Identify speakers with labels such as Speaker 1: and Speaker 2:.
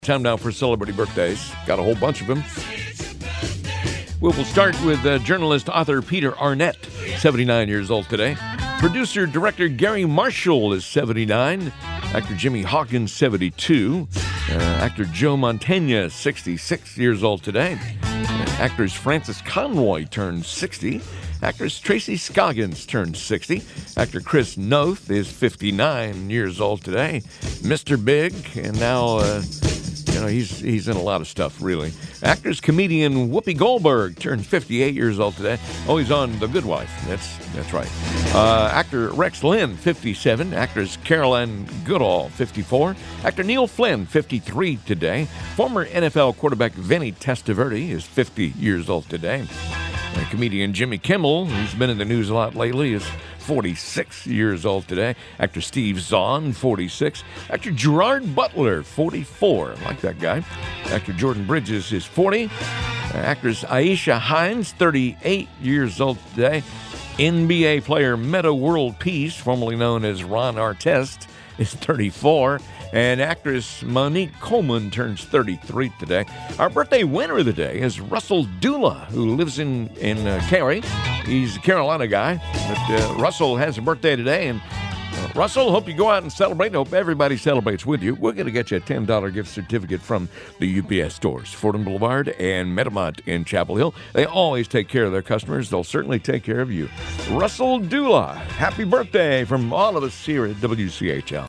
Speaker 1: Time now for celebrity birthdays. Got a whole bunch of them. We'll start with journalist, author Peter Arnett, 79 years old today. Producer, director Gary Marshall is 79. Actor Jimmy Hawkins, 72. Actor Joe Mantegna, 66 years old today. Actress Frances Conroy turned 60. Actress Tracy Scoggins turned 60. Actor Chris Noth is 59 years old today. Mr. Big, and now... he's in a lot of stuff, really. Actress, comedian Whoopi Goldberg turned 58 years old today. Oh, he's on The Good Wife. That's right. Actor Rex Lynn, 57. Actress Caroline Goodall, 54. Actor Neil Flynn, 53 today. Former NFL quarterback Vinny Testaverde is 50 years old today. Comedian Jimmy Kimmel, who's been in the news a lot lately, is 46 years old today. Actor Steve Zahn, 46. Actor Gerard Butler, 44. I like that guy. Actor Jordan Bridges is 40. Actress Aisha Hines, 38 years old today. NBA player Metta World Peace, formerly known as Ron Artest, is 34. And actress Monique Coleman turns 33 today. Our birthday winner of the day is Russell Dula, who lives in Cary. He's a Carolina guy. But Russell has a birthday today. And Russell, hope you go out and celebrate. Hope everybody celebrates with you. We're going to get you a $10 gift certificate from the UPS stores, Fordham Boulevard and Metamont in Chapel Hill. They always take care of their customers. They'll certainly take care of you. Russell Dula, happy birthday from all of us here at WCHL.